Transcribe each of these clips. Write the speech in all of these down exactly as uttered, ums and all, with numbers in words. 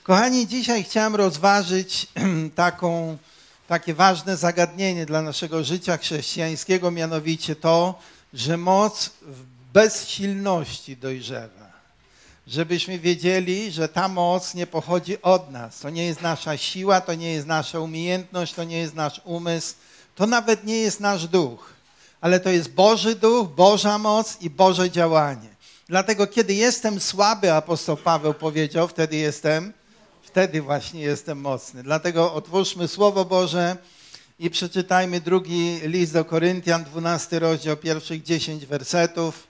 Kochani, dzisiaj chciałem rozważyć taką, takie ważne zagadnienie dla naszego życia chrześcijańskiego, mianowicie to, że moc w bezsilności dojrzewa. Żebyśmy wiedzieli, że ta moc nie pochodzi od nas. To nie jest nasza siła, to nie jest nasza umiejętność, to nie jest nasz umysł, to nawet nie jest nasz duch. Ale to jest Boży Duch, Boża moc i Boże działanie. Dlatego kiedy jestem słaby, apostoł Paweł powiedział, wtedy jestem, wtedy właśnie jestem mocny. Dlatego otwórzmy Słowo Boże i przeczytajmy drugi list do Koryntian, dwunasty rozdział, pierwszych dziesięć wersetów.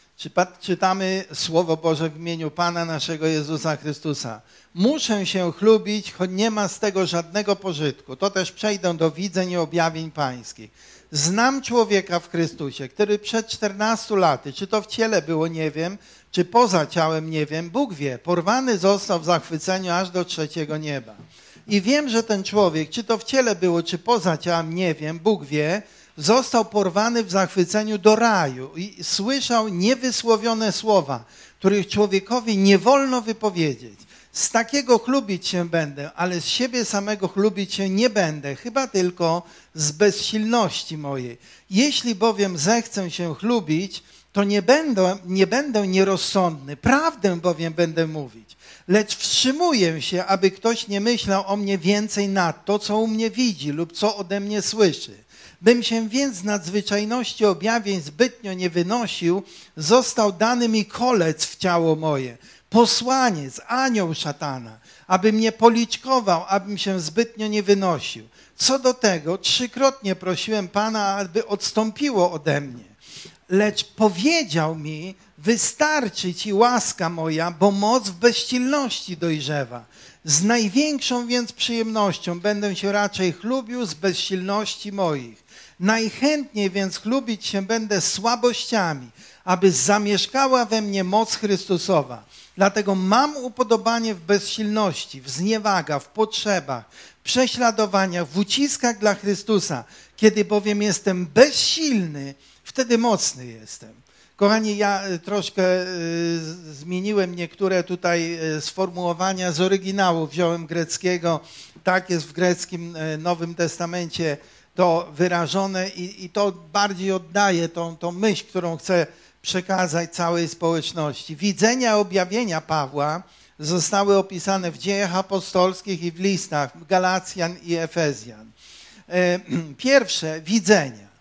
Czytamy Słowo Boże w imieniu Pana naszego Jezusa Chrystusa. Muszę się chlubić, choć nie ma z tego żadnego pożytku. To też przejdę do widzeń i objawień pańskich. Znam człowieka w Chrystusie, który przed czternastu laty, czy to w ciele było, nie wiem, czy poza ciałem, nie wiem, Bóg wie, porwany został w zachwyceniu aż do trzeciego nieba. I wiem, że ten człowiek, czy to w ciele było, czy poza ciałem, nie wiem, Bóg wie, został porwany w zachwyceniu do raju i słyszał niewysłowione słowa, których człowiekowi nie wolno wypowiedzieć. Z takiego chlubić się będę, ale z siebie samego chlubić się nie będę, chyba tylko z bezsilności mojej. Jeśli bowiem zechcę się chlubić, to nie będę, nie będę nierozsądny, prawdę bowiem będę mówić. Lecz wstrzymuję się, aby ktoś nie myślał o mnie więcej nad to, co u mnie widzi lub co ode mnie słyszy. Bym się więc z nadzwyczajności objawień zbytnio nie wynosił, został dany mi kolec w ciało moje, posłaniec, anioł szatana, aby mnie policzkował, abym się zbytnio nie wynosił. Co do tego, trzykrotnie prosiłem Pana, aby odstąpiło ode mnie. Lecz powiedział mi, wystarczy ci łaska moja, bo moc w bezsilności dojrzewa. Z największą więc przyjemnością będę się raczej chlubił z bezsilności moich. Najchętniej więc chlubić się będę słabościami, aby zamieszkała we mnie moc Chrystusowa. Dlatego mam upodobanie w bezsilności, w zniewagach, w potrzebach, w prześladowaniach, w uciskach dla Chrystusa. Kiedy bowiem jestem bezsilny, wtedy mocny jestem. Kochani, ja troszkę y, zmieniłem niektóre tutaj y, sformułowania z oryginału, wziąłem greckiego, tak jest w greckim y, Nowym Testamencie to wyrażone i, i to bardziej oddaje tą, tą myśl, którą chcę przekazać całej społeczności. Widzenia, objawienia Pawła zostały opisane w Dziejach Apostolskich i w listach Galacjan i Efezjan. Pierwsze, widzenia.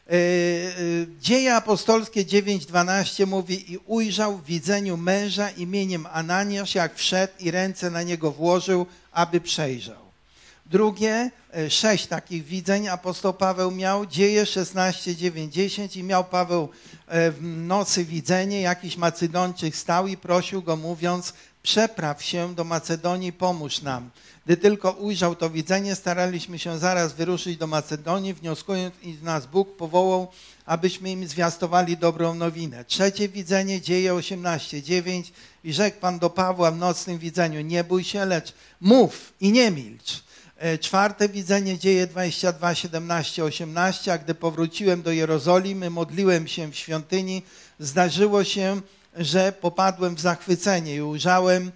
Dzieje Apostolskie dziewięć dwanaście mówi: i ujrzał w widzeniu męża imieniem Ananiasz, jak wszedł i ręce na niego włożył, aby przejrzał. Drugie, sześć takich widzeń apostoł Paweł miał, Dzieje szesnaście dziewięć dziesięć i miał Paweł w nocy widzenie, jakiś Macedończyk stał i prosił go mówiąc: przepraw się do Macedonii, pomóż nam. Gdy tylko ujrzał to widzenie, staraliśmy się zaraz wyruszyć do Macedonii, wnioskując, iż nas Bóg powołał, abyśmy im zwiastowali dobrą nowinę. Trzecie widzenie, Dzieje osiemnaście dziewięć i rzekł Pan do Pawła w nocnym widzeniu: nie bój się, lecz mów i nie milcz. Czwarte widzenie, Dzieje dwadzieścia dwa siedemnaście osiemnaście, a gdy powróciłem do Jerozolimy, modliłem się w świątyni, zdarzyło się, że popadłem w zachwycenie i ujrzałem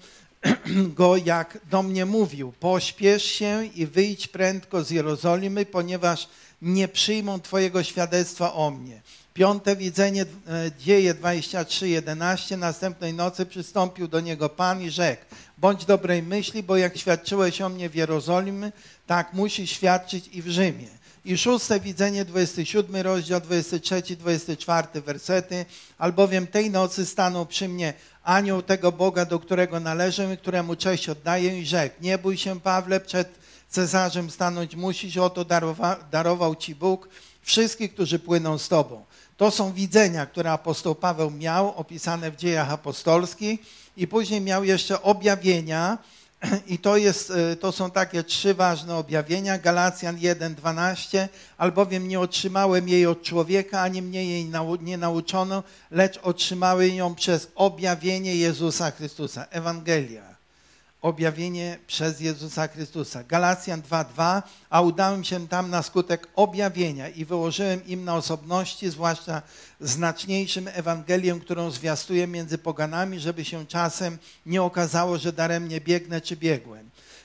go, jak do mnie mówił: pośpiesz się i wyjdź prędko z Jerozolimy, ponieważ nie przyjmą twojego świadectwa o mnie. Piąte widzenie, Dzieje dwadzieścia trzy jedenaście, następnej nocy przystąpił do niego Pan i rzekł: bądź dobrej myśli, bo jak świadczyłeś o mnie w Jerozolimie, tak musisz świadczyć i w Rzymie. I szóste widzenie, dwudziesty siódmy rozdział, dwudziesty trzeci dwudziesty czwarty wersety. Albowiem tej nocy stanął przy mnie anioł tego Boga, do którego należę i któremu cześć oddaję, i rzekł: nie bój się, Pawle, przed Cesarzem stanąć musisz, oto darowa, darował ci Bóg wszystkich, którzy płyną z tobą. To są widzenia, które apostoł Paweł miał, opisane w Dziejach Apostolskich, i później miał jeszcze objawienia. I to, jest, to są takie trzy ważne objawienia. Galacjan jeden dwanaście, albowiem nie otrzymałem jej od człowieka, ani mnie jej nau, nie nauczono, lecz otrzymałem ją przez objawienie Jezusa Chrystusa. Ewangelia. Objawienie przez Jezusa Chrystusa. Galacjan dwa dwa, a udałem się tam na skutek objawienia i wyłożyłem im na osobności, zwłaszcza znaczniejszym Ewangelię, którą zwiastuję między poganami, żeby się czasem nie okazało, że daremnie biegnę czy biegłem.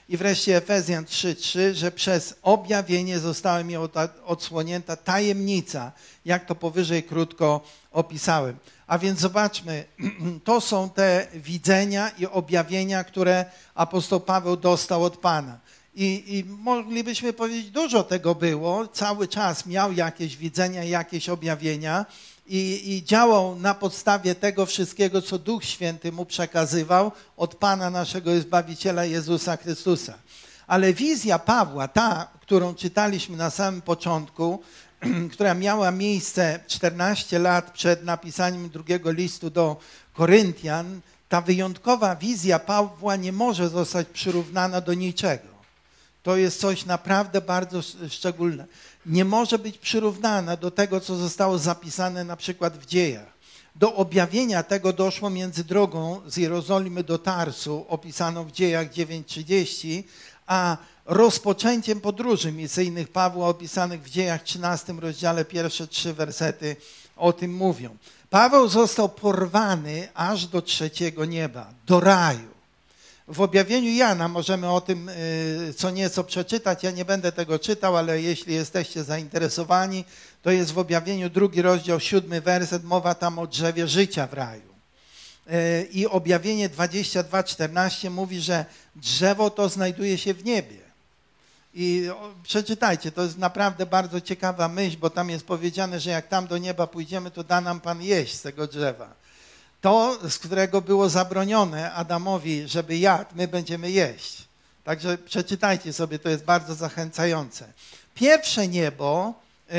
I wreszcie Efezjan trzy trzy, że przez objawienie została mi odsłonięta tajemnica, jak to powyżej krótko opisałem. A więc zobaczmy, to są te widzenia i objawienia, które apostoł Paweł dostał od Pana. I, I moglibyśmy powiedzieć, dużo tego było, cały czas miał jakieś widzenia, jakieś objawienia i, i działał na podstawie tego wszystkiego, co Duch Święty mu przekazywał od Pana naszego Zbawiciela Jezusa Chrystusa. Ale wizja Pawła, ta, którą czytaliśmy na samym początku, która miała miejsce czternaście lat przed napisaniem drugiego listu do Koryntian, ta wyjątkowa wizja Pawła nie może zostać przyrównana do niczego. To jest coś naprawdę bardzo szczególne. Nie może być przyrównana do tego, co zostało zapisane na przykład w dziejach. Do objawienia tego doszło między drogą z Jerozolimy do Tarsu, opisaną w dziejach dziewięć trzydzieści, a rozpoczęciem podróży misyjnych Pawła opisanych w dziejach trzynastym rozdziale, pierwsze trzy wersety o tym mówią. Paweł został porwany aż do trzeciego nieba, do raju. W objawieniu Jana możemy o tym co nieco przeczytać. Ja nie będę tego czytał, ale jeśli jesteście zainteresowani, to jest w objawieniu drugi rozdział, siódmy werset, mowa tam o drzewie życia w raju. I objawienie dwadzieścia dwa czternaście mówi, że drzewo to znajduje się w niebie. I przeczytajcie, to jest naprawdę bardzo ciekawa myśl, bo tam jest powiedziane, że jak tam do nieba pójdziemy, to da nam Pan jeść z tego drzewa. To, z którego było zabronione Adamowi, żeby jadł, my będziemy jeść. Także przeczytajcie sobie, to jest bardzo zachęcające. Pierwsze niebo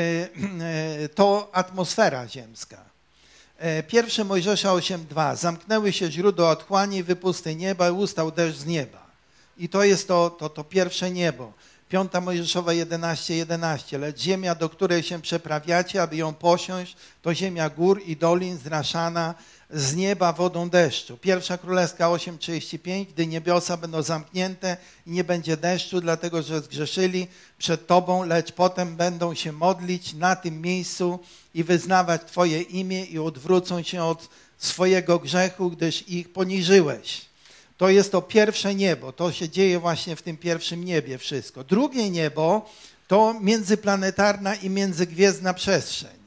to atmosfera ziemska. Pierwsze Mojżesza osiem dwa. Zamknęły się źródła otchłani, wypusty nieba i ustał deszcz z nieba. I to jest to, to, to pierwsze niebo. Piąta Mojżeszowa jedenaście jedenaście. Lecz ziemia, do której się przeprawiacie, aby ją posiąść, to ziemia gór i dolin zraszana z nieba wodą deszczu. Pierwsza Królewska osiem trzydzieści pięć. Gdy niebiosa będą zamknięte i nie będzie deszczu, dlatego że zgrzeszyli przed Tobą, lecz potem będą się modlić na tym miejscu i wyznawać Twoje imię i odwrócą się od swojego grzechu, gdyż ich poniżyłeś. To jest to pierwsze niebo, to się dzieje właśnie w tym pierwszym niebie wszystko. Drugie niebo to międzyplanetarna i międzygwiezdna przestrzeń.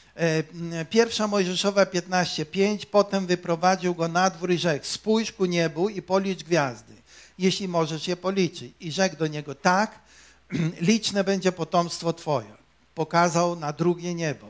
Pierwsza Mojżeszowa piętnaście pięć, potem wyprowadził go na dwór i rzekł, spójrz ku niebu i policz gwiazdy, jeśli możesz je policzyć. I rzekł do niego, tak, liczne będzie potomstwo Twoje. Pokazał na drugie niebo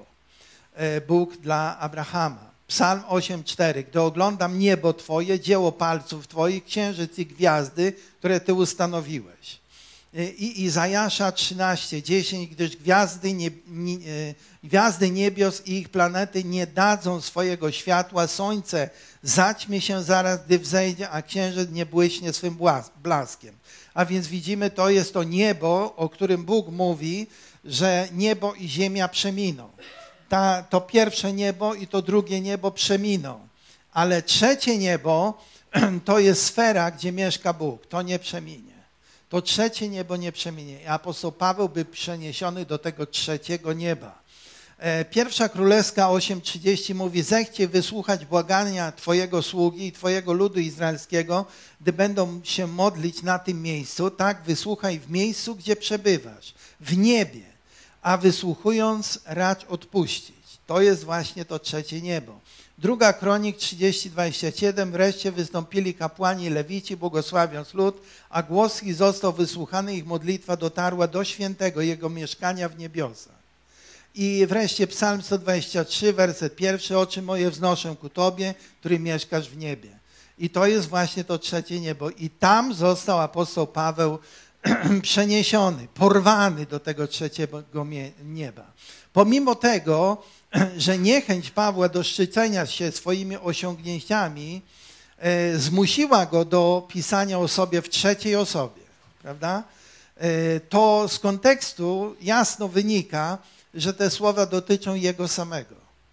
Bóg dla Abrahama. Psalm osiem cztery. Gdy oglądam niebo Twoje, dzieło palców Twoich, księżyc i gwiazdy, które Ty ustanowiłeś. I Izajasza trzynaście dziesięć. Gdyż gwiazdy, nie, nie, gwiazdy niebios i ich planety nie dadzą swojego światła, słońce zaćmie się zaraz, gdy wzejdzie, a księżyc nie błyśnie swym blaskiem. A więc widzimy, to jest to niebo, o którym Bóg mówi, że niebo i ziemia przeminą. Ta, to pierwsze niebo i to drugie niebo przeminą. Ale trzecie niebo to jest sfera, gdzie mieszka Bóg. To nie przeminie. To trzecie niebo nie przeminie. I apostoł Paweł był przeniesiony do tego trzeciego nieba. Pierwsza Królewska osiem trzydzieści mówi, zechciej wysłuchać błagania Twojego sługi i Twojego ludu izraelskiego, gdy będą się modlić na tym miejscu, tak wysłuchaj w miejscu, gdzie przebywasz, w niebie, a wysłuchując racz odpuścić. To jest właśnie to trzecie niebo. Druga Kronik trzydzieści dwadzieścia siedem, wreszcie wystąpili kapłani i lewici, błogosławiąc lud, a głos ich został wysłuchany, ich modlitwa dotarła do świętego, jego mieszkania w niebiosach. I wreszcie Psalm sto dwadzieścia trzy, werset pierwszy, oczy moje wznoszę ku Tobie, który mieszkasz w niebie. I to jest właśnie to trzecie niebo. I tam został apostoł Paweł przeniesiony, porwany do tego trzeciego nieba. Pomimo tego, że niechęć Pawła do szczycenia się swoimi osiągnięciami e, zmusiła go do pisania o sobie w trzeciej osobie, prawda? E, to z kontekstu jasno wynika, że te słowa dotyczą jego samego.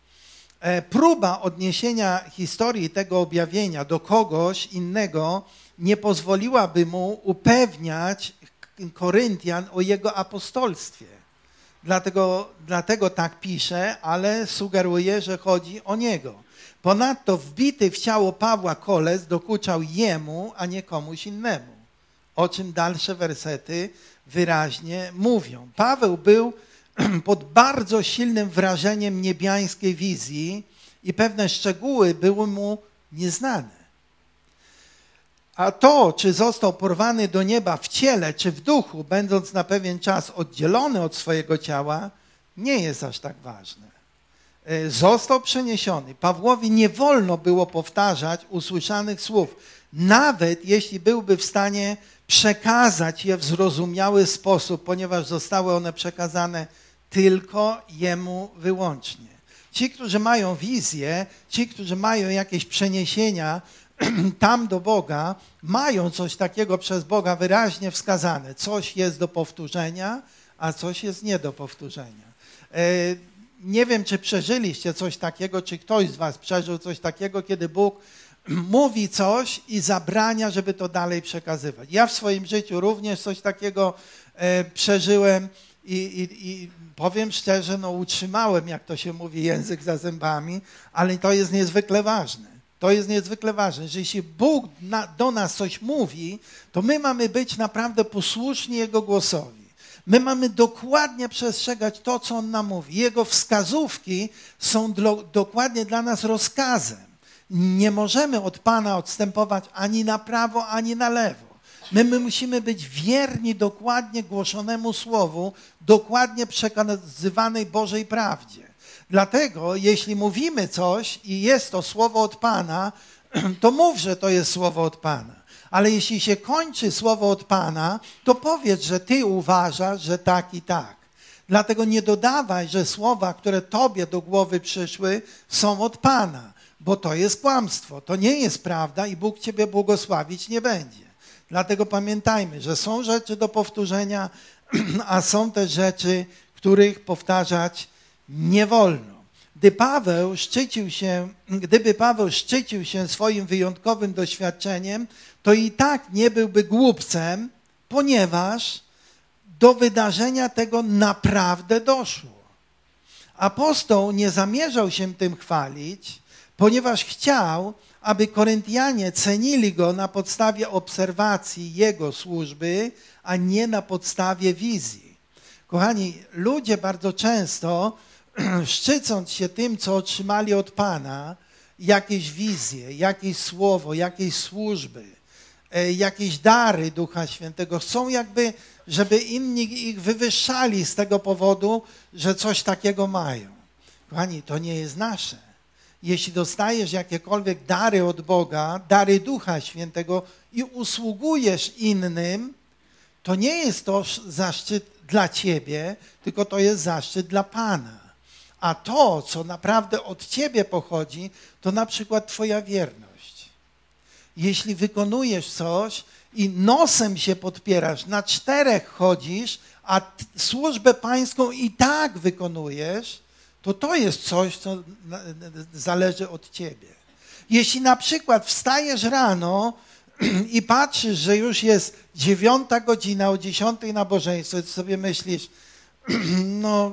E, próba odniesienia historii tego objawienia do kogoś innego nie pozwoliłaby mu upewniać Koryntian o jego apostolstwie. Dlatego, dlatego tak pisze, ale sugeruje, że chodzi o niego. Ponadto wbity w ciało Pawła kolec dokuczał jemu, a nie komuś innemu. o czym dalsze wersety wyraźnie mówią. Paweł był pod bardzo silnym wrażeniem niebiańskiej wizji i pewne szczegóły były mu nieznane. A to, czy został porwany do nieba w ciele, czy w duchu, będąc na pewien czas oddzielony od swojego ciała, nie jest aż tak ważne. Został przeniesiony. Pawłowi nie wolno było powtarzać usłyszanych słów, nawet jeśli byłby w stanie przekazać je w zrozumiały sposób, ponieważ zostały one przekazane tylko jemu wyłącznie. Ci, którzy mają wizję, ci, którzy mają jakieś przeniesienia tam do Boga, mają coś takiego przez Boga wyraźnie wskazane. Coś jest do powtórzenia, a coś jest nie do powtórzenia. Nie wiem, czy przeżyliście coś takiego, czy ktoś z was przeżył coś takiego, kiedy Bóg mówi coś i zabrania, żeby to dalej przekazywać. Ja w swoim życiu również coś takiego e, przeżyłem i, i, i powiem szczerze, no utrzymałem, jak to się mówi, język za zębami, ale to jest niezwykle ważne. To jest niezwykle ważne, że jeśli Bóg na, do nas coś mówi, to my mamy być naprawdę posłuszni Jego głosowi. My mamy dokładnie przestrzegać to, co On nam mówi. Jego wskazówki są do, dokładnie dla nas rozkazem. Nie możemy od Pana odstępować ani na prawo, ani na lewo. My, my musimy być wierni dokładnie głoszonemu słowu, dokładnie przekazywanej Bożej prawdzie. Dlatego, jeśli mówimy coś i jest to słowo od Pana, to mów, że to jest słowo od Pana. Ale jeśli się kończy słowo od Pana, to powiedz, że ty uważasz, że tak i tak. Dlatego nie dodawaj, że słowa, które tobie do głowy przyszły, są od Pana, bo to jest kłamstwo. To nie jest prawda i Bóg ciebie błogosławić nie będzie. Dlatego pamiętajmy, że są rzeczy do powtórzenia, a są też rzeczy, których powtarzać nie wolno. Gdy Paweł szczycił się, gdyby Paweł szczycił się swoim wyjątkowym doświadczeniem, to i tak nie byłby głupcem, ponieważ do wydarzenia tego naprawdę doszło. Apostoł nie zamierzał się tym chwalić, ponieważ chciał, aby Koryntianie cenili go na podstawie obserwacji jego służby, a nie na podstawie wizji. Kochani, ludzie bardzo często, szczycąc się tym, co otrzymali od Pana, jakieś wizje, jakieś słowo, jakieś służby, jakieś dary Ducha Świętego, chcą jakby, żeby inni ich wywyższali z tego powodu, że coś takiego mają. Kochani, to nie jest nasze. Jeśli dostajesz jakiekolwiek dary od Boga, dary Ducha Świętego i usługujesz innym, to nie jest to zaszczyt dla ciebie, tylko to jest zaszczyt dla Pana. A to, co naprawdę od ciebie pochodzi, to na przykład twoja wierność. Jeśli wykonujesz coś i nosem się podpierasz, na czterech chodzisz, a służbę pańską i tak wykonujesz, to to jest coś, co zależy od ciebie. Jeśli na przykład wstajesz rano i patrzysz, że już jest dziewiąta godzina, o dziesiątej nabożeństwo, to sobie myślisz, no,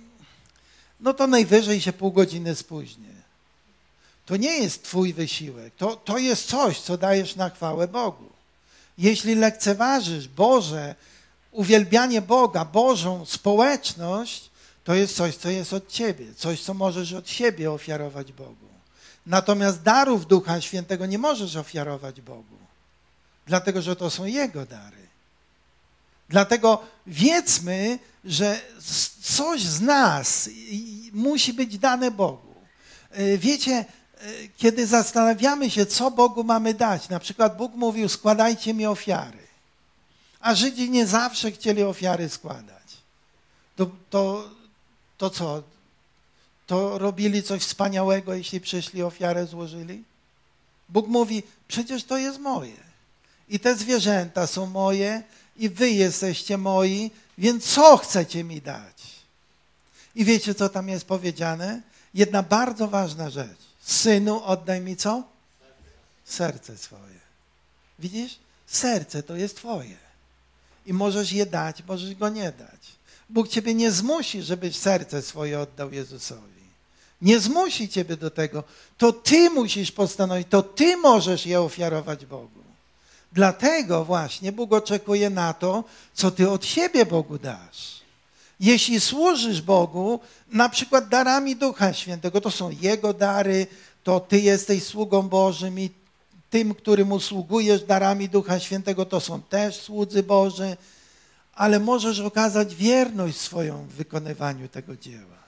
no to najwyżej się pół godziny spóźnię. To nie jest twój wysiłek, to, to jest coś, co dajesz na chwałę Bogu. Jeśli lekceważysz Boże, uwielbianie Boga, Bożą społeczność, to jest coś, co jest od ciebie, coś, co możesz od siebie ofiarować Bogu. Natomiast darów Ducha Świętego nie możesz ofiarować Bogu, dlatego że to są Jego dary. Dlatego wiedzmy, że coś z nas musi być dane Bogu. Wiecie, kiedy zastanawiamy się, co Bogu mamy dać, na przykład Bóg mówił, składajcie mi ofiary, a Żydzi nie zawsze chcieli ofiary składać. To, to, to co? To robili coś wspaniałego, jeśli przyszli, ofiarę złożyli? Bóg mówi, przecież to jest moje. I te zwierzęta są moje i wy jesteście moi, więc co chcecie mi dać? I wiecie, co tam jest powiedziane? Jedna bardzo ważna rzecz. Synu, oddaj mi co? Serce swoje. Widzisz? Serce to jest twoje. I możesz je dać, możesz go nie dać. Bóg ciebie nie zmusi, żebyś serce swoje oddał Jezusowi. Nie zmusi ciebie do tego. To ty musisz postanowić, to ty możesz je ofiarować Bogu. Dlatego właśnie Bóg oczekuje na to, co ty od siebie Bogu dasz. Jeśli służysz Bogu, na przykład darami Ducha Świętego, to są Jego dary, to ty jesteś sługą Bożym i tym, którym usługujesz darami Ducha Świętego, to są też słudzy Boży, ale możesz okazać wierność swoją w wykonywaniu tego dzieła.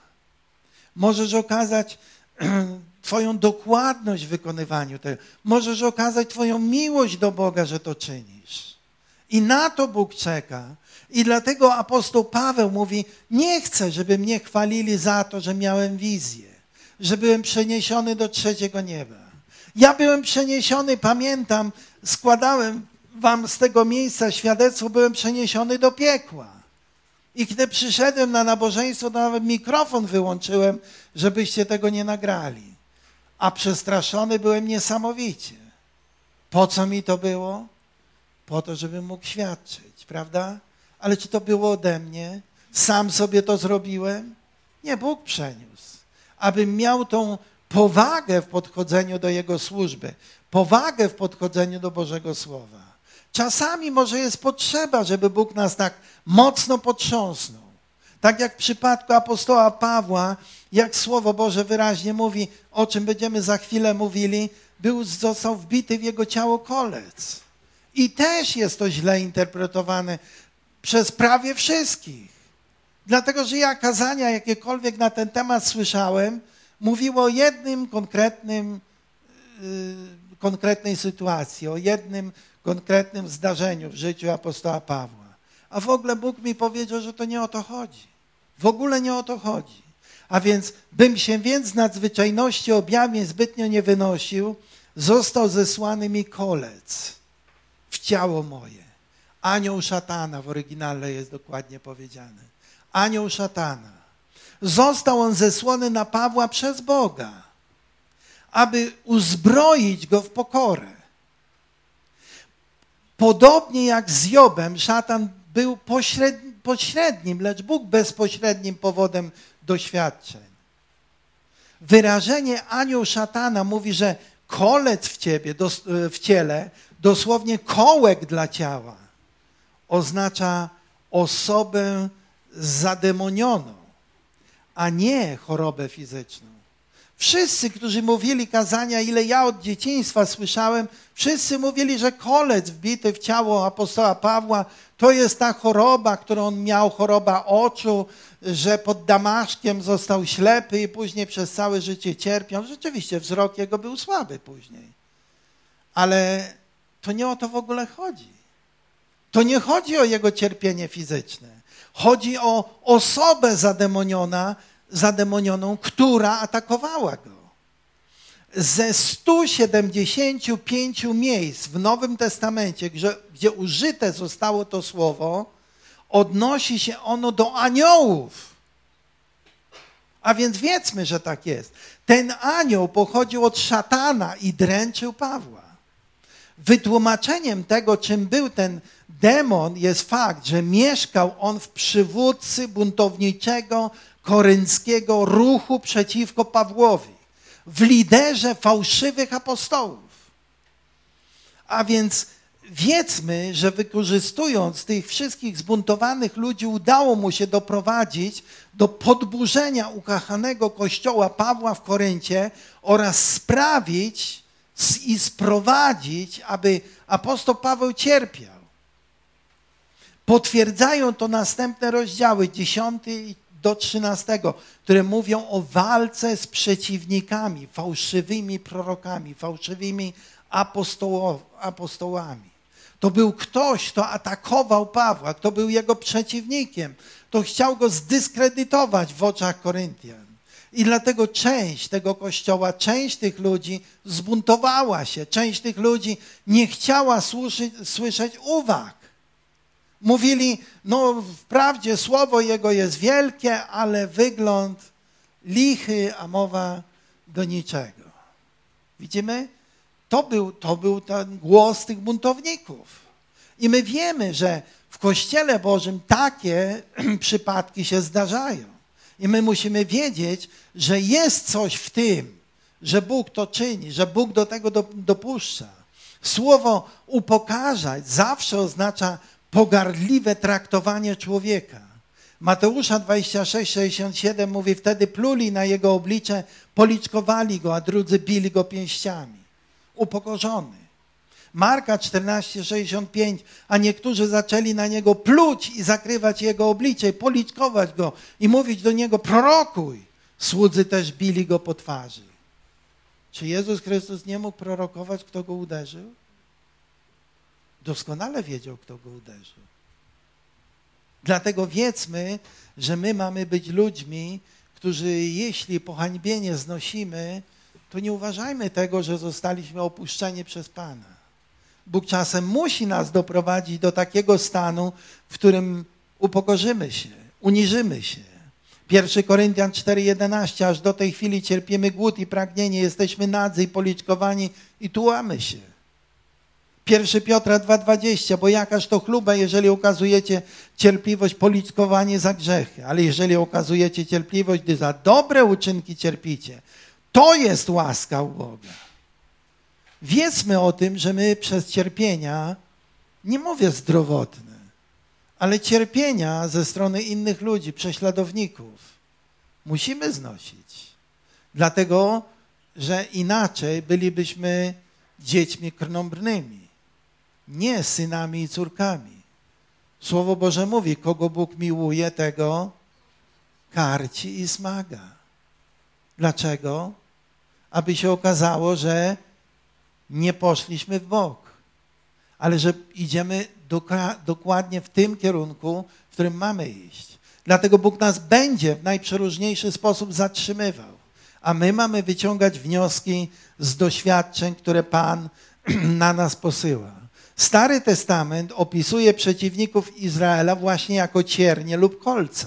Możesz okazać twoją dokładność w wykonywaniu tego. Możesz okazać twoją miłość do Boga, że to czynisz. I na to Bóg czeka. I dlatego apostoł Paweł mówi, nie chcę, żeby mnie chwalili za to, że miałem wizję, że byłem przeniesiony do trzeciego nieba. Ja byłem przeniesiony, pamiętam, składałem wam z tego miejsca świadectwo, byłem przeniesiony do piekła. I kiedy przyszedłem na nabożeństwo, to nawet mikrofon wyłączyłem, żebyście tego nie nagrali. A przestraszony byłem niesamowicie. Po co mi to było? Po to, żebym mógł świadczyć, prawda? Ale czy to było ode mnie? Sam sobie to zrobiłem? Nie, Bóg przeniósł. Abym miał tą powagę w podchodzeniu do Jego służby, powagę w podchodzeniu do Bożego Słowa. Czasami może jest potrzeba, żeby Bóg nas tak mocno potrząsnął. Tak jak w przypadku apostoła Pawła, jak Słowo Boże wyraźnie mówi, o czym będziemy za chwilę mówili, był, został wbity w jego ciało kolec. I też jest to źle interpretowane przez prawie wszystkich. Dlatego, że ja kazania jakiekolwiek na ten temat słyszałem, mówiło o jednym konkretnym, yy, konkretnej sytuacji, o jednym konkretnym zdarzeniu w życiu apostoła Pawła. A w ogóle Bóg mi powiedział, że to nie o to chodzi. W ogóle nie o to chodzi. A więc, bym się więc z nadzwyczajności objawień zbytnio nie wynosił, został zesłany mi kolec w ciało moje. Anioł szatana, w oryginale jest dokładnie powiedziane. Anioł szatana. Został on zesłany na Pawła przez Boga, aby uzbroić go w pokorę. Podobnie jak z Jobem, szatan był pośredni, pośrednim, lecz Bóg bezpośrednim powodem doświadczeń. Wyrażenie anioł szatana mówi, że kolec w ciebie, w ciele, dosłownie kołek dla ciała, oznacza osobę zademonioną, a nie chorobę fizyczną. Wszyscy, którzy mówili kazania, ile ja od dzieciństwa słyszałem, wszyscy mówili, że kolec wbity w ciało apostoła Pawła to jest ta choroba, którą on miał, choroba oczu, że pod Damaszkiem został ślepy i później przez całe życie cierpiał. Rzeczywiście wzrok jego był słaby później. Ale to nie o to w ogóle chodzi. To nie chodzi o jego cierpienie fizyczne. Chodzi o osobę zademoniona, zademonioną, która atakowała go. Ze stu siedemdziesięciu pięciu miejsc w Nowym Testamencie, gdzie, gdzie użyte zostało to słowo, odnosi się ono do aniołów. A więc wiedzmy, że tak jest. Ten anioł pochodził od szatana i dręczył Pawła. Wytłumaczeniem tego, czym był ten demon, jest fakt, że mieszkał on w przywódcy buntowniczego, korynckiego ruchu przeciwko Pawłowi, w liderze fałszywych apostołów. A więc wiedzmy, że wykorzystując tych wszystkich zbuntowanych ludzi, udało mu się doprowadzić do podburzenia ukochanego kościoła Pawła w Koryncie oraz sprawić i sprowadzić, aby apostoł Paweł cierpiał. Potwierdzają to następne rozdziały, dziesiąty do trzynastego, które mówią o walce z przeciwnikami, fałszywymi prorokami, fałszywymi apostołami. To był ktoś, kto atakował Pawła, kto był jego przeciwnikiem, kto chciał go zdyskredytować w oczach Koryntian. I dlatego część tego kościoła, część tych ludzi zbuntowała się, część tych ludzi nie chciała słyszeć, słyszeć uwag. Mówili, no wprawdzie słowo jego jest wielkie, ale wygląd lichy, a mowa do niczego. Widzimy? To był, to był ten głos tych buntowników. I my wiemy, że w Kościele Bożym takie przypadki się zdarzają. I my musimy wiedzieć, że jest coś w tym, że Bóg to czyni, że Bóg do tego dopuszcza. Słowo upokarzać zawsze oznacza pogardliwe traktowanie człowieka. Mateusza dwadzieścia sześć, sześćdziesiąt siedem mówi, wtedy pluli na jego oblicze, policzkowali go, a drudzy bili go pięściami. Upokorzony. Marka czternaście, sześćdziesiąt pięć, a niektórzy zaczęli na niego pluć i zakrywać jego oblicze, policzkować go i mówić do niego, prorokuj. Słudzy też bili go po twarzy. Czy Jezus Chrystus nie mógł prorokować, kto go uderzył? Doskonale wiedział, kto go uderzył. Dlatego wiedzmy, że my mamy być ludźmi, którzy jeśli pohańbienie znosimy, to nie uważajmy tego, że zostaliśmy opuszczeni przez Pana. Bóg czasem musi nas doprowadzić do takiego stanu, w którym upokorzymy się, uniżymy się. pierwszy Koryntian cztery, jedenaście, aż do tej chwili cierpimy głód i pragnienie, jesteśmy nadzy i policzkowani i tułamy się. pierwszy Piotra dwa, dwadzieścia, bo jakaż to chluba, jeżeli okazujecie cierpliwość, policzkowanie za grzechy, ale jeżeli okazujecie cierpliwość, gdy za dobre uczynki cierpicie, to jest łaska u Boga. Wiedzmy o tym, że my przez cierpienia, nie mówię zdrowotne, ale cierpienia ze strony innych ludzi, prześladowników, musimy znosić. Dlatego, że inaczej bylibyśmy dziećmi krnąbrnymi, nie synami i córkami. Słowo Boże mówi, kogo Bóg miłuje, tego karci i smaga. Dlaczego? Aby się okazało, że nie poszliśmy w bok, ale że idziemy dokładnie w tym kierunku, w którym mamy iść. Dlatego Bóg nas będzie w najprzeróżniejszy sposób zatrzymywał, a my mamy wyciągać wnioski z doświadczeń, które Pan na nas posyła. Stary Testament opisuje przeciwników Izraela właśnie jako ciernie lub kolce.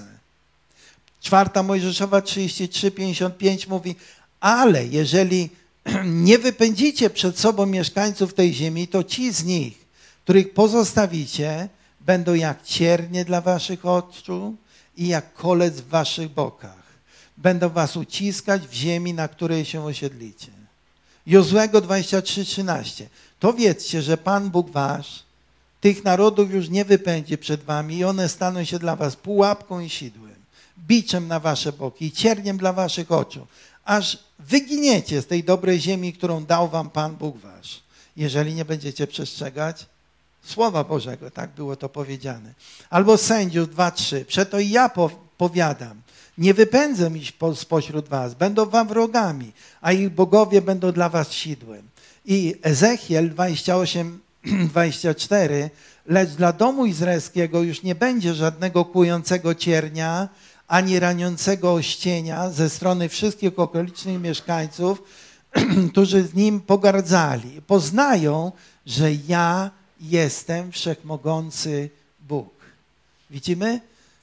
Czwarta Mojżeszowa trzydzieści trzy, pięćdziesiąt pięć mówi, ale jeżeli nie wypędzicie przed sobą mieszkańców tej ziemi, to ci z nich, których pozostawicie, będą jak ciernie dla waszych oczu i jak kolec w waszych bokach. Będą was uciskać w ziemi, na której się osiedlicie. Jozłego dwadzieścia trzy, trzynaście. To wiedzcie, że Pan Bóg wasz tych narodów już nie wypędzi przed wami i one staną się dla was pułapką i sidłem, biczem na wasze boki i cierniem dla waszych oczu, aż wyginiecie z tej dobrej ziemi, którą dał wam Pan Bóg wasz, jeżeli nie będziecie przestrzegać Słowa Bożego. Tak było to powiedziane. Albo Sędziów dwa, trzy. Przeto i ja powiadam, nie wypędzę ich spośród was, będą wam wrogami, a ich bogowie będą dla was sidłem. I Ezechiel dwadzieścia osiem, dwadzieścia cztery, lecz dla domu izraelskiego już nie będzie żadnego kłującego ciernia, ani raniącego ościenia ze strony wszystkich okolicznych mieszkańców, którzy z nim pogardzali. Poznają, że ja jestem wszechmogący Bóg. Widzimy?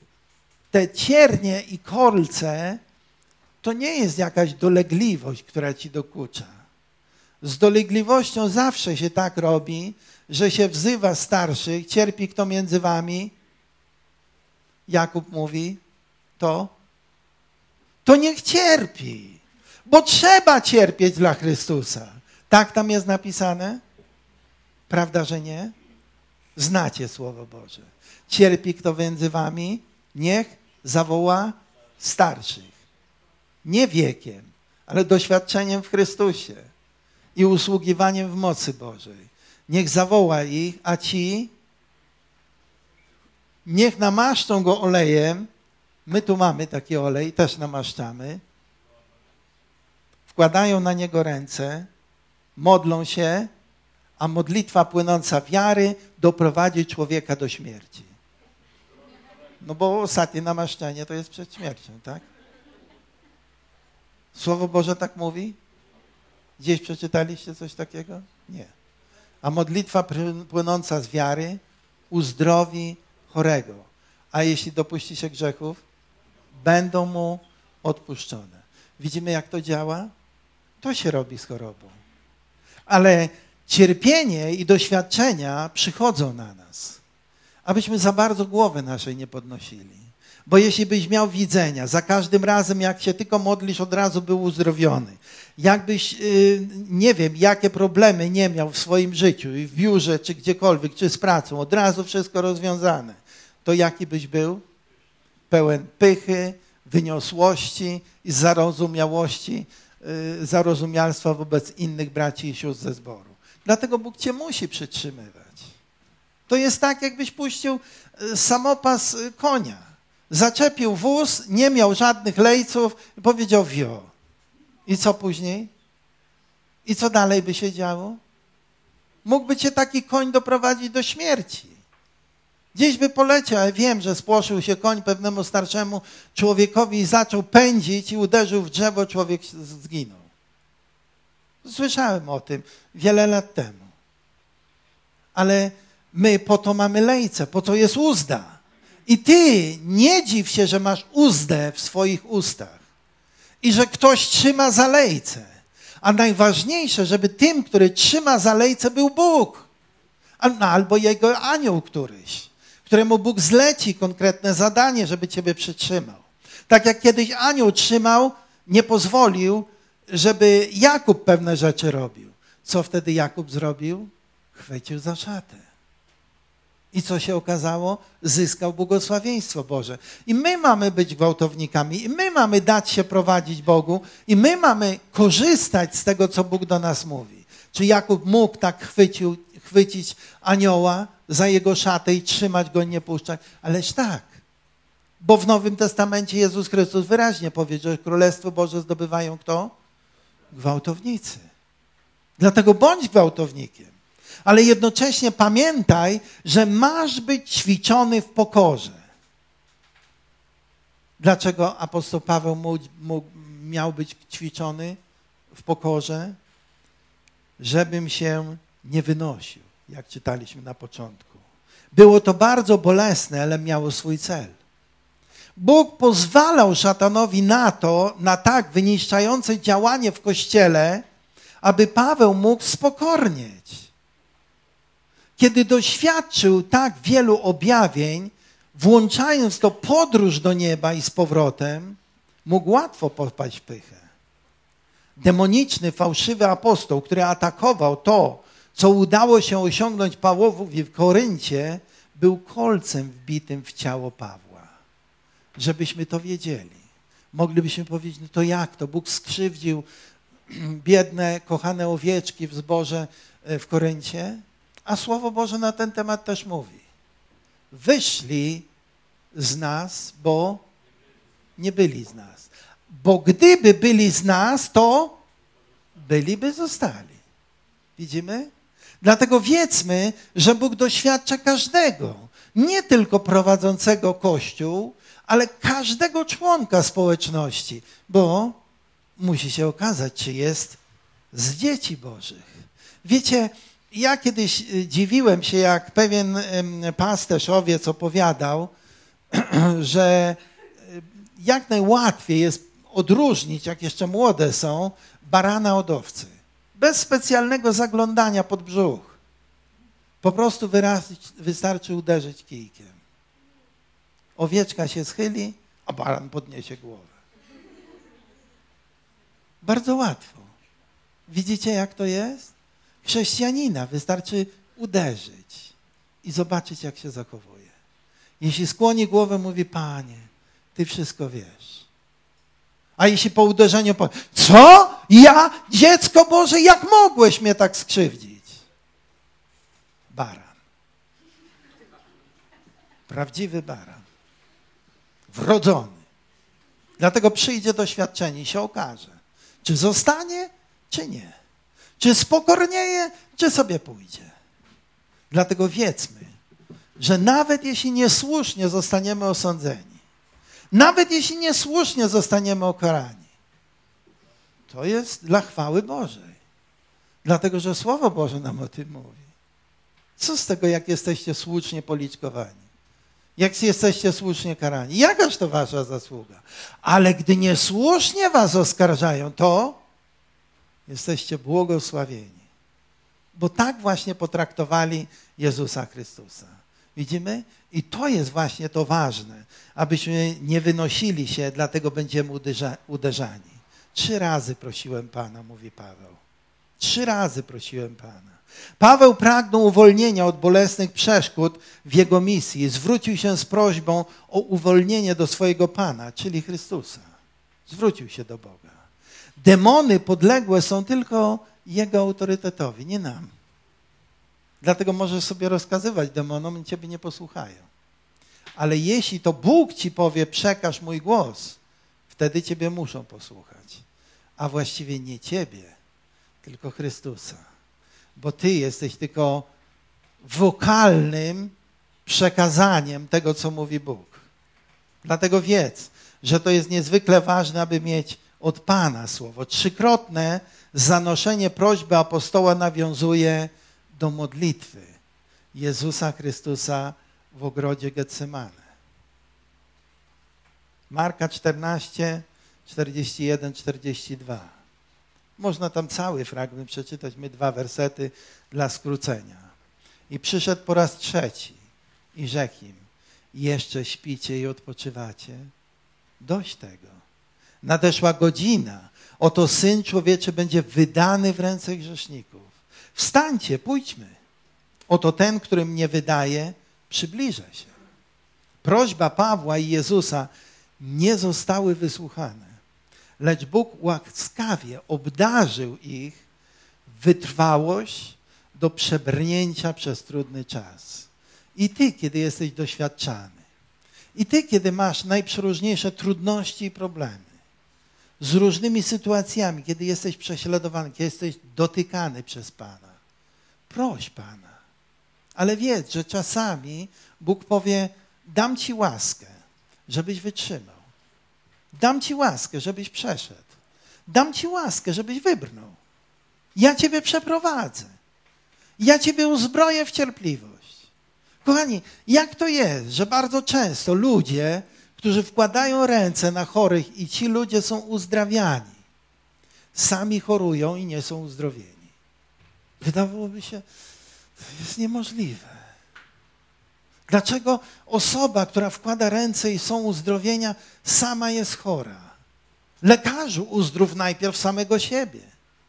Te ciernie i kolce to nie jest jakaś dolegliwość, która ci dokucza. Z dolegliwością zawsze się tak robi, że się wzywa starszych, cierpi kto między wami. Jakub mówi, to, to niech cierpi, bo trzeba cierpieć dla Chrystusa. Tak tam jest napisane? Prawda, że nie? Znacie Słowo Boże. Cierpi kto między wami, niech zawoła starszych. Nie wiekiem, ale doświadczeniem w Chrystusie i usługiwaniem w mocy Bożej. Niech zawoła ich, a ci niech namaszczą go olejem. My tu mamy taki olej, też namaszczamy. Wkładają na niego ręce, modlą się, a modlitwa płynąca wiary doprowadzi człowieka do śmierci. No bo ostatnie namaszczenie to jest przed śmiercią, tak? Słowo Boże tak mówi? Gdzieś przeczytaliście coś takiego? Nie. A modlitwa płynąca z wiary uzdrowi chorego. A jeśli dopuści się grzechów, będą mu odpuszczone. Widzimy, jak to działa? To się robi z chorobą. Ale cierpienie i doświadczenia przychodzą na nas, abyśmy za bardzo głowy naszej nie podnosili. Bo jeśli byś miał widzenia, za każdym razem jak się tylko modlisz, od razu był uzdrowiony. Jakbyś, yy, nie wiem, jakie problemy nie miał w swoim życiu, i w biurze, czy gdziekolwiek, czy z pracą, od razu wszystko rozwiązane, to jaki byś był? Pełen pychy, wyniosłości i zarozumiałości, yy, zarozumialstwa wobec innych braci i sióstr ze zboru. Dlatego Bóg cię musi przytrzymywać. To jest tak, jakbyś puścił samopas konia. Zaczepił wóz, nie miał żadnych lejców i powiedział wio. I co później? I co dalej by się działo? Mógłby cię taki koń doprowadzić do śmierci. Gdzieś by poleciał, ale wiem, że spłoszył się koń pewnemu starszemu człowiekowi i zaczął pędzić i uderzył w drzewo, człowiek zginął. Słyszałem o tym wiele lat temu. Ale my po to mamy lejce, po to jest uzda. I ty nie dziw się, że masz uzdę w swoich ustach i że ktoś trzyma za lejce. A najważniejsze, żeby tym, który trzyma za lejce, był Bóg. Albo jego anioł któryś, któremu Bóg zleci konkretne zadanie, żeby ciebie przytrzymał. Tak jak kiedyś anioł trzymał, nie pozwolił, żeby Jakub pewne rzeczy robił. Co wtedy Jakub zrobił? Chwycił za szatę. I co się okazało? Zyskał błogosławieństwo Boże. I my mamy być gwałtownikami, i my mamy dać się prowadzić Bogu, i my mamy korzystać z tego, co Bóg do nas mówi. Czy Jakub mógł tak chwycił, chwycić anioła za jego szatę i trzymać go, nie puszczać? Ależ tak. Bo w Nowym Testamencie Jezus Chrystus wyraźnie powie, że Królestwo Boże zdobywają kto? Gwałtownicy. Dlatego bądź gwałtownikiem. Ale jednocześnie pamiętaj, że masz być ćwiczony w pokorze. Dlaczego apostoł Paweł mógł, mógł, miał być ćwiczony w pokorze? Żebym się nie wynosił, jak czytaliśmy na początku. Było to bardzo bolesne, ale miało swój cel. Bóg pozwalał szatanowi na to, na tak wyniszczające działanie w Kościele, aby Paweł mógł spokornieć. Kiedy doświadczył tak wielu objawień, włączając to podróż do nieba i z powrotem, mógł łatwo popaść w pychę. Demoniczny, fałszywy apostoł, który atakował to, co udało się osiągnąć Pawłowi w Koryncie, był kolcem wbitym w ciało Pawła. Żebyśmy to wiedzieli. Moglibyśmy powiedzieć, no to jak to? Bóg skrzywdził biedne, kochane owieczki w zborze w Koryncie? A Słowo Boże na ten temat też mówi. Wyszli z nas, bo nie byli z nas. Bo gdyby byli z nas, to byliby zostali. Widzimy? Dlatego wiedzmy, że Bóg doświadcza każdego. Nie tylko prowadzącego Kościół, ale każdego członka społeczności. Bo musi się okazać, czy jest z dzieci Bożych. Wiecie, ja kiedyś dziwiłem się, jak pewien pasterz owiec opowiadał, że jak najłatwiej jest odróżnić, jak jeszcze młode są, barana od owcy. Bez specjalnego zaglądania pod brzuch. Po prostu wyrazić, wystarczy uderzyć kijkiem. Owieczka się schyli, a baran podniesie głowę. Bardzo łatwo. Widzicie, jak to jest? Chrześcijanina wystarczy uderzyć i zobaczyć, jak się zachowuje. Jeśli skłoni głowę, mówi, Panie, Ty wszystko wiesz. A jeśli po uderzeniu powie, co? Ja? Dziecko Boże, jak mogłeś mnie tak skrzywdzić? Baran. Prawdziwy baran. Wrodzony. Dlatego przyjdzie doświadczenie i się okaże, czy zostanie, czy nie. Czy spokornieje, czy sobie pójdzie. Dlatego wiedzmy, że nawet jeśli niesłusznie zostaniemy osądzeni, nawet jeśli niesłusznie zostaniemy ukarani, to jest dla chwały Bożej. Dlatego, że Słowo Boże nam o tym mówi. Co z tego, jak jesteście słusznie policzkowani? Jak jesteście słusznie karani? Jakaż to wasza zasługa? Ale gdy niesłusznie was oskarżają, to jesteście błogosławieni. Bo tak właśnie potraktowali Jezusa Chrystusa. Widzimy? I to jest właśnie to ważne, abyśmy nie wynosili się, dlatego będziemy uderza, uderzani. Trzy razy prosiłem Pana, mówi Paweł. Trzy razy prosiłem Pana. Paweł pragnął uwolnienia od bolesnych przeszkód w jego misji. Zwrócił się z prośbą o uwolnienie do swojego Pana, czyli Chrystusa. Zwrócił się do Boga. Demony podległe są tylko Jego autorytetowi, nie nam. Dlatego możesz sobie rozkazywać demonom i ciebie nie posłuchają. Ale jeśli to Bóg ci powie, przekaż mój głos, wtedy ciebie muszą posłuchać. A właściwie nie ciebie, tylko Chrystusa. Bo ty jesteś tylko wokalnym przekazaniem tego, co mówi Bóg. Dlatego wiedz, że to jest niezwykle ważne, aby mieć od Pana słowo. Trzykrotne zanoszenie prośby apostoła nawiązuje do modlitwy Jezusa Chrystusa w ogrodzie Getsemane. Marka czternaście, czterdzieści jeden, czterdzieści dwa. Można tam cały fragment przeczytać, my dwa wersety dla skrócenia. I przyszedł po raz trzeci i rzekł im, jeszcze śpicie i odpoczywacie? Dość tego. Nadeszła godzina, oto Syn Człowieczy będzie wydany w ręce grzeszników. Wstańcie, pójdźmy. Oto ten, który mnie wydaje, przybliża się. Prośba Pawła i Jezusa nie zostały wysłuchane, lecz Bóg łaskawie obdarzył ich wytrwałość do przebrnięcia przez trudny czas. I ty, kiedy jesteś doświadczany, i ty, kiedy masz najprzeróżniejsze trudności i problemy, z różnymi sytuacjami, kiedy jesteś prześladowany, kiedy jesteś dotykany przez Pana, proś Pana. Ale wiedz, że czasami Bóg powie, dam ci łaskę, żebyś wytrzymał. Dam ci łaskę, żebyś przeszedł. Dam ci łaskę, żebyś wybrnął. Ja ciebie przeprowadzę. Ja ciebie uzbroję w cierpliwość. Kochani, jak to jest, że bardzo często ludzie, którzy wkładają ręce na chorych i ci ludzie są uzdrawiani, sami chorują i nie są uzdrowieni. Wydawałoby się, to jest niemożliwe. Dlaczego osoba, która wkłada ręce i są uzdrowienia, sama jest chora? Lekarzu, uzdrów najpierw samego siebie.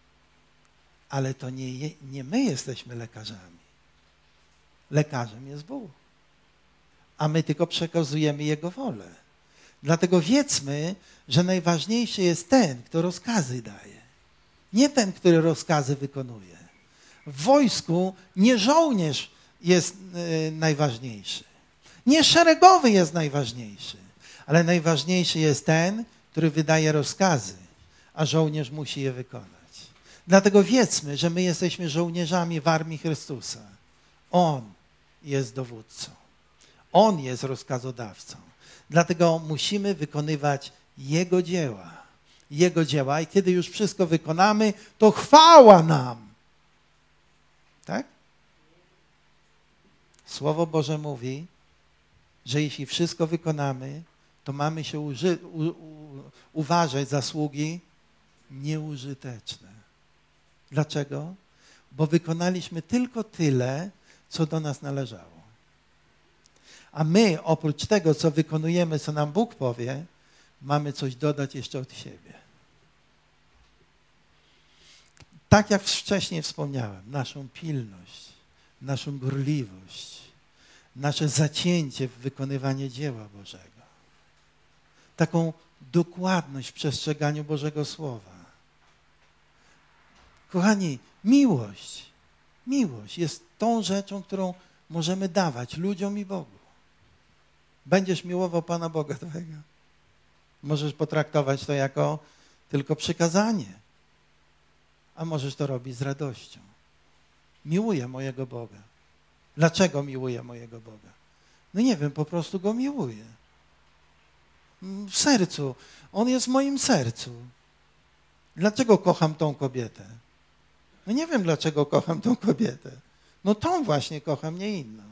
Ale to nie, nie my jesteśmy lekarzami. Lekarzem jest Bóg. A my tylko przekazujemy Jego wolę. Dlatego wiedzmy, że najważniejszy jest ten, kto rozkazy daje. Nie ten, który rozkazy wykonuje. W wojsku nie żołnierz jest y, najważniejszy. Nie szeregowy jest najważniejszy. Ale najważniejszy jest ten, który wydaje rozkazy, a żołnierz musi je wykonać. Dlatego wiedzmy, że my jesteśmy żołnierzami w armii Chrystusa. On jest dowódcą. On jest rozkazodawcą. Dlatego musimy wykonywać Jego dzieła. Jego dzieła i kiedy już wszystko wykonamy, to chwała nam. Tak? Słowo Boże mówi, że jeśli wszystko wykonamy, to mamy się uży, u, u, uważać za sługi nieużyteczne. Dlaczego? Bo wykonaliśmy tylko tyle, co do nas należało. A my, oprócz tego, co wykonujemy, co nam Bóg powie, mamy coś dodać jeszcze od siebie. Tak jak wcześniej wspomniałem, naszą pilność, naszą gorliwość, nasze zacięcie w wykonywanie dzieła Bożego. Taką dokładność w przestrzeganiu Bożego Słowa. Kochani, miłość, miłość jest tą rzeczą, którą możemy dawać ludziom i Bogu. Będziesz miłował Pana Boga Twego. Możesz potraktować to jako tylko przykazanie, a możesz to robić z radością. Miłuję mojego Boga. Dlaczego miłuję mojego Boga? No nie wiem, po prostu Go miłuję. W sercu. On jest w moim sercu. Dlaczego kocham tą kobietę? No nie wiem, dlaczego kocham tą kobietę. No tą właśnie kocham, nie inną.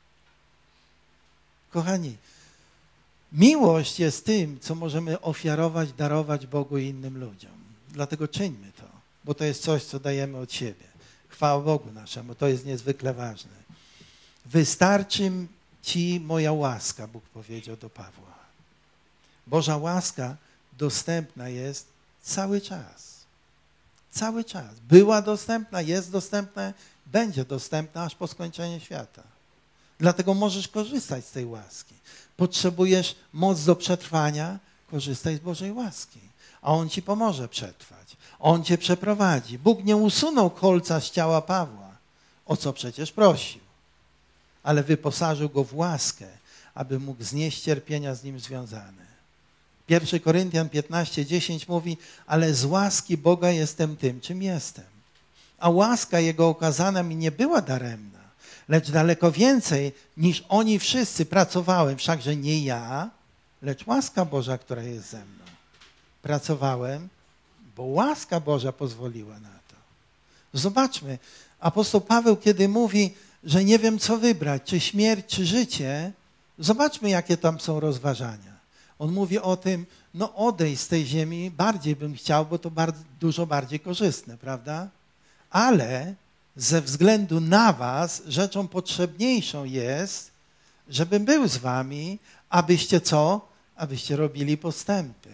Kochani, miłość jest tym, co możemy ofiarować, darować Bogu i innym ludziom. Dlatego czyńmy to, bo to jest coś, co dajemy od siebie. Chwała Bogu naszemu, to jest niezwykle ważne. Wystarczy ci moja łaska, Bóg powiedział do Pawła. Boża łaska dostępna jest cały czas. Cały czas. Była dostępna, jest dostępna, będzie dostępna aż po skończeniu świata. Dlatego możesz korzystać z tej łaski. Potrzebujesz moc do przetrwania, korzystaj z Bożej łaski. A On ci pomoże przetrwać. On cię przeprowadzi. Bóg nie usunął kolca z ciała Pawła, o co przecież prosił, ale wyposażył go w łaskę, aby mógł znieść cierpienia z nim związane. pierwszy Koryntian piętnaście dziesięć mówi, ale z łaski Boga jestem tym, czym jestem. A łaska Jego okazana mi nie była daremna, lecz daleko więcej niż oni wszyscy pracowałem, wszakże nie ja, lecz łaska Boża, która jest ze mną. Pracowałem, bo łaska Boża pozwoliła na to. Zobaczmy, apostoł Paweł, kiedy mówi, że nie wiem, co wybrać, czy śmierć, czy życie, zobaczmy, jakie tam są rozważania. On mówi o tym, no odejść z tej ziemi bardziej bym chciał, bo to bardzo, dużo bardziej korzystne, prawda? Ale ze względu na was rzeczą potrzebniejszą jest, żebym był z wami, abyście co? Abyście robili postępy.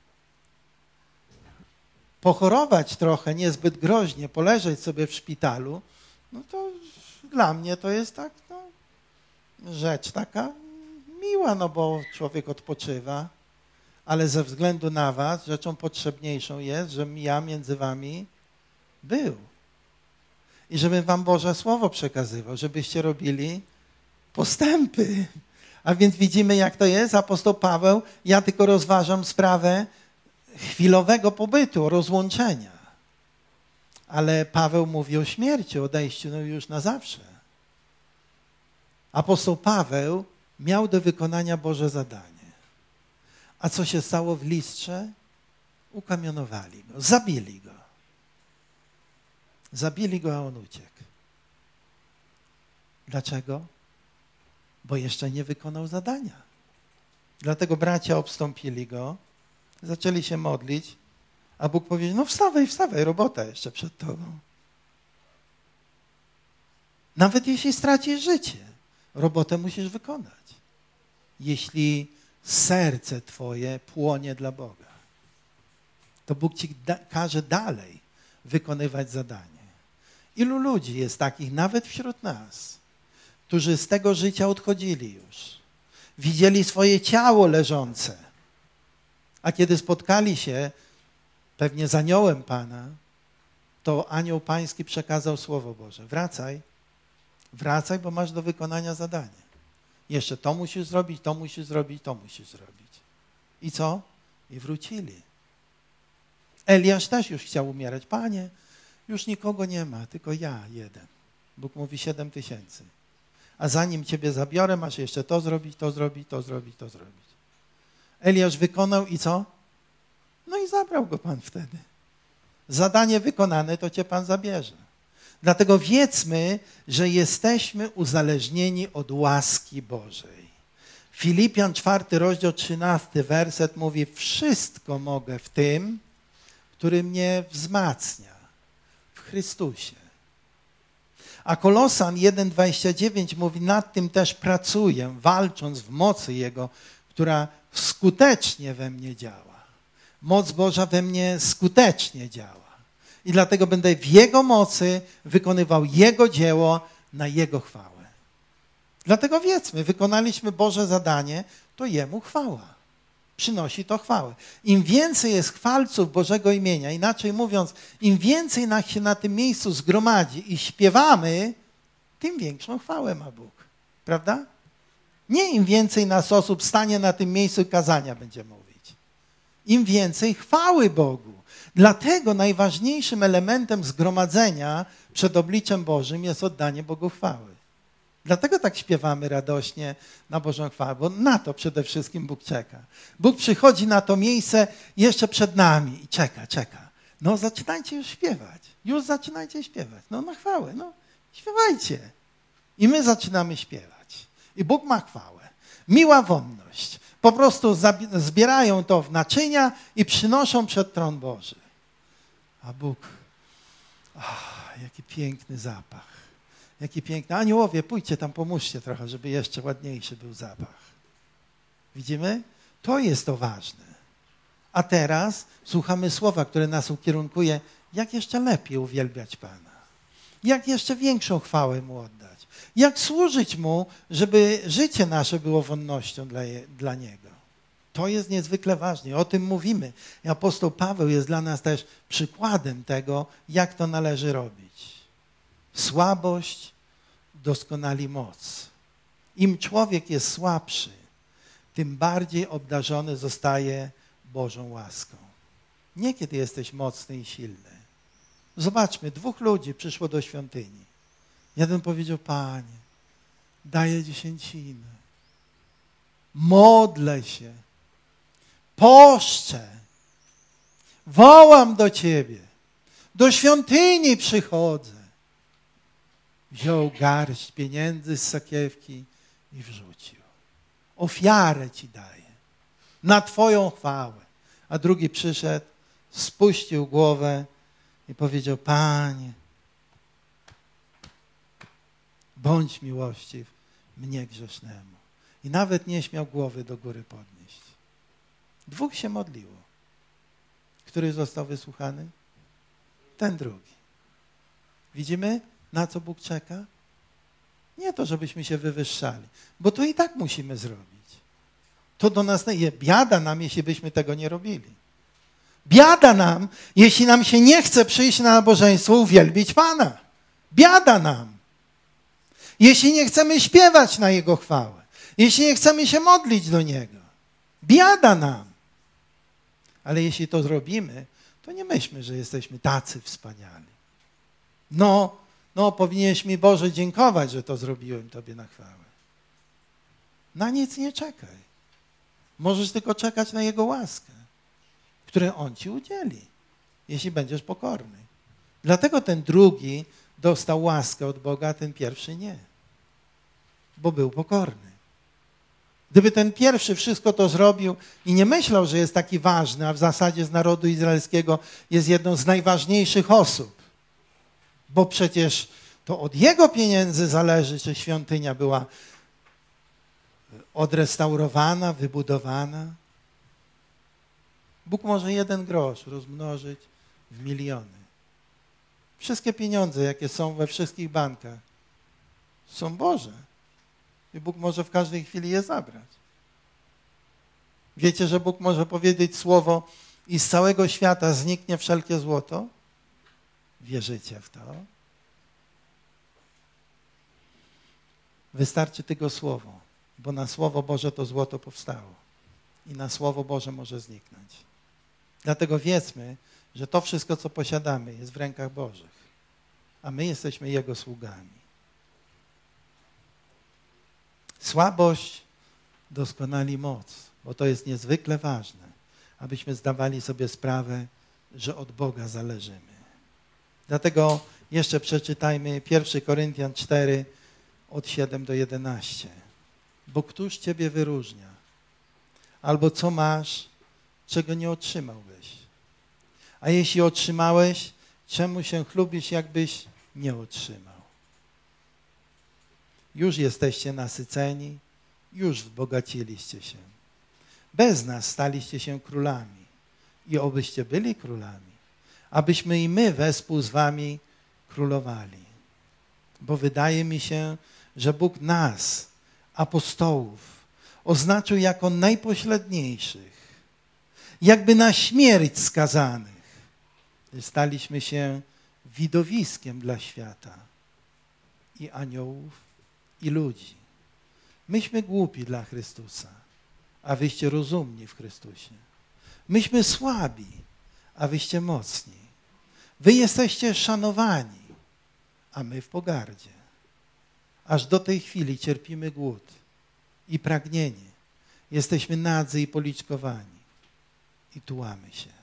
Pochorować trochę, niezbyt groźnie, poleżeć sobie w szpitalu, no to dla mnie to jest tak, no, rzecz taka miła, no bo człowiek odpoczywa, ale ze względu na was rzeczą potrzebniejszą jest, żebym ja między wami był. I żebym wam Boże Słowo przekazywał, żebyście robili postępy. A więc widzimy, jak to jest. Apostoł Paweł, ja tylko rozważam sprawę chwilowego pobytu, rozłączenia. Ale Paweł mówi o śmierci, o odejściu no już na zawsze. Apostoł Paweł miał do wykonania Boże zadanie. A co się stało w Listrze? Ukamionowali go, zabili go. Zabili go, a on uciekł. Dlaczego? Bo jeszcze nie wykonał zadania. Dlatego bracia obstąpili go, zaczęli się modlić, a Bóg powiedział, no wstawaj, wstawaj, robota jeszcze przed tobą. Nawet jeśli stracisz życie, robotę musisz wykonać. Jeśli serce twoje płonie dla Boga, to Bóg ci da, każe dalej wykonywać zadanie. Ilu ludzi jest takich, nawet wśród nas, którzy z tego życia odchodzili już. Widzieli swoje ciało leżące, a kiedy spotkali się pewnie z aniołem Pana, to anioł pański przekazał Słowo Boże. Wracaj, wracaj, bo masz do wykonania zadanie. Jeszcze to musisz zrobić, to musisz zrobić, to musisz zrobić. I co? I wrócili. Eliasz też już chciał umierać. Panie, już nikogo nie ma, tylko ja jeden. Bóg mówi siedem tysięcy. A zanim ciebie zabiorę, masz jeszcze to zrobić, to zrobić, to zrobić, to zrobić. Eliasz wykonał i co? No i zabrał go Pan wtedy. Zadanie wykonane, to cię Pan zabierze. Dlatego wiedzmy, że jesteśmy uzależnieni od łaski Bożej. Filipian czwarty rozdział trzynasty werset mówi, wszystko mogę w tym, który mnie wzmacnia, w Chrystusie. A Kolosan jeden dwadzieścia dziewięć mówi, nad tym też pracuję, walcząc w mocy Jego, która skutecznie we mnie działa. Moc Boża we mnie skutecznie działa. I dlatego będę w Jego mocy wykonywał Jego dzieło na Jego chwałę. Dlatego wiedzmy, wykonaliśmy Boże zadanie, to Jemu chwała. Przynosi to chwałę. Im więcej jest chwalców Bożego imienia, inaczej mówiąc, im więcej nas się na tym miejscu zgromadzi i śpiewamy, tym większą chwałę ma Bóg. Prawda? Nie im więcej nas osób stanie na tym miejscu i kazania będzie mówić. Im więcej chwały Bogu. Dlatego najważniejszym elementem zgromadzenia przed obliczem Bożym jest oddanie Bogu chwały. Dlatego tak śpiewamy radośnie na Bożą chwałę, bo na to przede wszystkim Bóg czeka. Bóg przychodzi na to miejsce jeszcze przed nami i czeka, czeka. No zaczynajcie już śpiewać. Już zaczynajcie śpiewać. No na chwałę, no śpiewajcie. I my zaczynamy śpiewać. I Bóg ma chwałę. Miła wonność. Po prostu zbierają to w naczynia i przynoszą przed tron Boży. A Bóg, ach, jaki piękny zapach. Jaki piękny. Aniołowie, pójdźcie tam, pomóżcie trochę, żeby jeszcze ładniejszy był zapach. Widzimy? To jest to ważne. A teraz słuchamy słowa, które nas ukierunkuje, jak jeszcze lepiej uwielbiać Pana. Jak jeszcze większą chwałę Mu oddać. Jak służyć Mu, żeby życie nasze było wonnością dla, je, dla Niego. To jest niezwykle ważne. O tym mówimy. I apostoł Paweł jest dla nas też przykładem tego, jak to należy robić. Słabość doskonali moc. Im człowiek jest słabszy, tym bardziej obdarzony zostaje Bożą łaską. Nie kiedy jesteś mocny i silny. Zobaczmy, dwóch ludzi przyszło do świątyni. Jeden powiedział, Panie, daję dziesięcinę, modlę się, poszczę, wołam do Ciebie, do świątyni przychodzę. Wziął garść pieniędzy z sakiewki i wrzucił. Ofiarę Ci daję, na Twoją chwałę. A drugi przyszedł, spuścił głowę i powiedział, Panie, bądź miłościw mnie grzesznemu. I nawet nie śmiał głowy do góry podnieść. Dwóch się modliło. Który został wysłuchany? Ten drugi. Widzimy, na co Bóg czeka? Nie to, żebyśmy się wywyższali, bo to i tak musimy zrobić. To do nas nie, biada nam, jeśli byśmy tego nie robili. Biada nam, jeśli nam się nie chce przyjść na nabożeństwo, uwielbić Pana. Biada nam. Jeśli nie chcemy śpiewać na Jego chwałę. Jeśli nie chcemy się modlić do Niego. Biada nam. Ale jeśli to zrobimy, to nie myślmy, że jesteśmy tacy wspaniali. No, no powinieneś mi, Boże, dziękować, że to zrobiłem Tobie na chwałę. Na nic nie czekaj. Możesz tylko czekać na Jego łaskę, którą On Ci udzieli, jeśli będziesz pokorny. Dlatego ten drugi dostał łaskę od Boga, a ten pierwszy nie. Bo był pokorny. Gdyby ten pierwszy wszystko to zrobił i nie myślał, że jest taki ważny, a w zasadzie z narodu izraelskiego jest jedną z najważniejszych osób, bo przecież to od jego pieniędzy zależy, czy świątynia była odrestaurowana, wybudowana. Bóg może jeden grosz rozmnożyć w miliony. Wszystkie pieniądze, jakie są we wszystkich bankach, są Boże. I Bóg może w każdej chwili je zabrać. Wiecie, że Bóg może powiedzieć słowo i z całego świata zniknie wszelkie złoto? Wierzycie w to? Wystarczy tylko słowo, bo na Słowo Boże to złoto powstało. I na Słowo Boże może zniknąć. Dlatego wiedzmy, że to wszystko, co posiadamy, jest w rękach Bożych, a my jesteśmy Jego sługami. Słabość doskonali moc, bo to jest niezwykle ważne, abyśmy zdawali sobie sprawę, że od Boga zależymy. Dlatego jeszcze przeczytajmy pierwszy Koryntian cztery, od siedem do jedenastu. Bo któż Ciebie wyróżnia? Albo co masz, czego nie otrzymałbyś? A jeśli otrzymałeś, czemu się chlubisz, jakbyś nie otrzymał? Już jesteście nasyceni, już wzbogaciliście się. Bez nas staliście się królami i obyście byli królami, abyśmy i my wespół z wami królowali. Bo wydaje mi się, że Bóg nas, apostołów, oznaczył jako najpośredniejszych, jakby na śmierć skazanych. Staliśmy się widowiskiem dla świata i aniołów, i ludzi. Myśmy głupi dla Chrystusa, a wyście rozumni w Chrystusie. Myśmy słabi, a wyście mocni. Wy jesteście szanowani, a my w pogardzie. Aż do tej chwili cierpimy głód i pragnienie. Jesteśmy nadzy i policzkowani i tułamy się.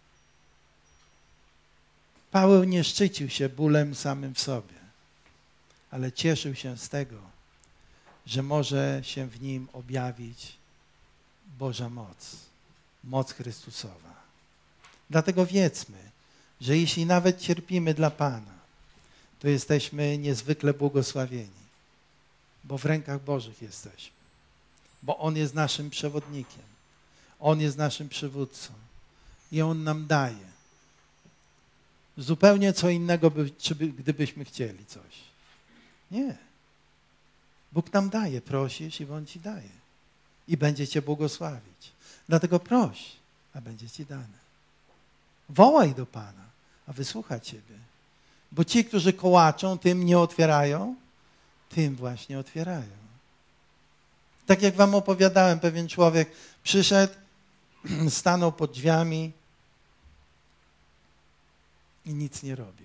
Paweł nie szczycił się bólem samym w sobie, ale cieszył się z tego, że może się w nim objawić Boża moc, moc Chrystusowa. Dlatego wiedzmy, że jeśli nawet cierpimy dla Pana, to jesteśmy niezwykle błogosławieni, bo w rękach Bożych jesteśmy, bo On jest naszym przewodnikiem, On jest naszym przywódcą i On nam daje zupełnie co innego, by, czy by, gdybyśmy chcieli coś. Nie. Bóg nam daje, prosisz i On ci daje i będzie cię błogosławić. Dlatego proś, a będzie ci dane. Wołaj do Pana, a wysłucha ciebie. Bo ci, którzy kołaczą, tym nie otwierają, tym właśnie otwierają. Tak jak wam opowiadałem, pewien człowiek przyszedł, stanął pod drzwiami i nic nie robił.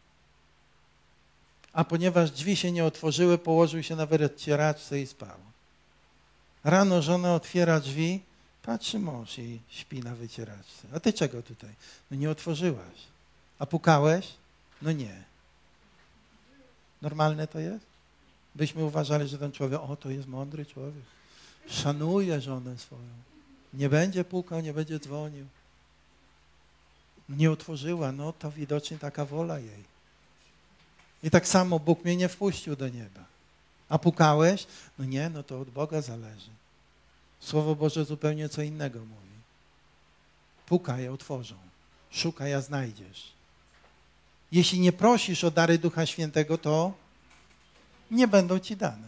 A ponieważ drzwi się nie otworzyły, położył się na wycieraczce i spał. Rano żona otwiera drzwi, patrzy mąż i śpi na wycieraczce. A ty czego tutaj? No nie otworzyłaś. A pukałeś? No nie. Normalne to jest? Byśmy uważali, że ten człowiek, o to jest mądry człowiek. Szanuje żonę swoją. Nie będzie pukał, nie będzie dzwonił. Nie otworzyła, no to widocznie taka wola jej. I tak samo Bóg mnie nie wpuścił do nieba. A pukałeś? No nie, no to od Boga zależy. Słowo Boże zupełnie co innego mówi. Pukaj, a otworzą. Szukaj, a znajdziesz. Jeśli nie prosisz o dary Ducha Świętego, to nie będą ci dane.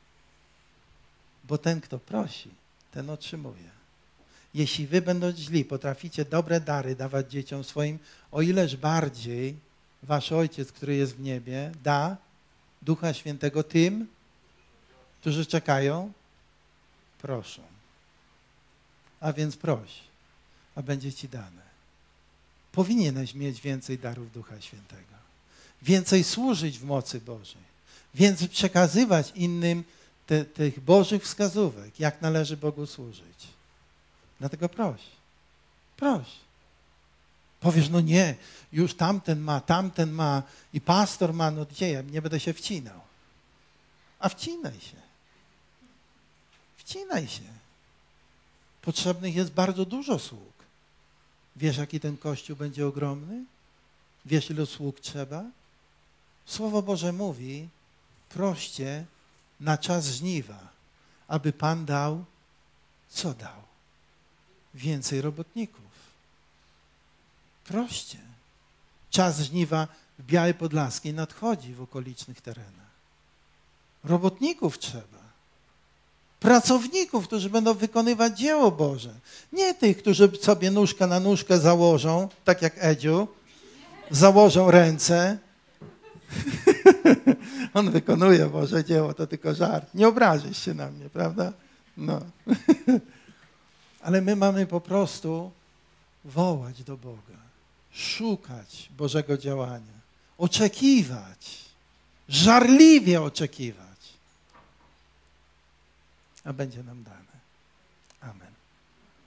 Bo ten, kto prosi, ten otrzymuje. Jeśli wy, będąc źli, potraficie dobre dary dawać dzieciom swoim, o ileż bardziej wasz Ojciec, który jest w niebie, da Ducha Świętego tym, którzy czekają, proszą. A więc proś, a będzie ci dane. Powinieneś mieć więcej darów Ducha Świętego. Więcej służyć w mocy Bożej. Więcej przekazywać innym te, tych Bożych wskazówek, jak należy Bogu służyć. Dlatego proś. Proś. Powiesz, no nie, już tamten ma, tamten ma i pastor ma, no gdzie ja nie będę się wcinał. A wcinaj się. Wcinaj się. Potrzebnych jest bardzo dużo sług. Wiesz, jaki ten Kościół będzie ogromny? Wiesz, ilu sług trzeba? Słowo Boże mówi, proście na czas żniwa, aby Pan dał, co dał? Więcej robotników. Proście. Czas żniwa w Białej Podlaskiej nadchodzi w okolicznych terenach. Robotników trzeba. Pracowników, którzy będą wykonywać dzieło Boże. Nie tych, którzy sobie nóżkę na nóżkę założą, tak jak Edziu, założą ręce. On wykonuje Boże dzieło, to tylko żart. Nie obrazisz się na mnie, prawda? No. Ale my mamy po prostu wołać do Boga, szukać Bożego działania, oczekiwać, żarliwie oczekiwać, a będzie nam dane.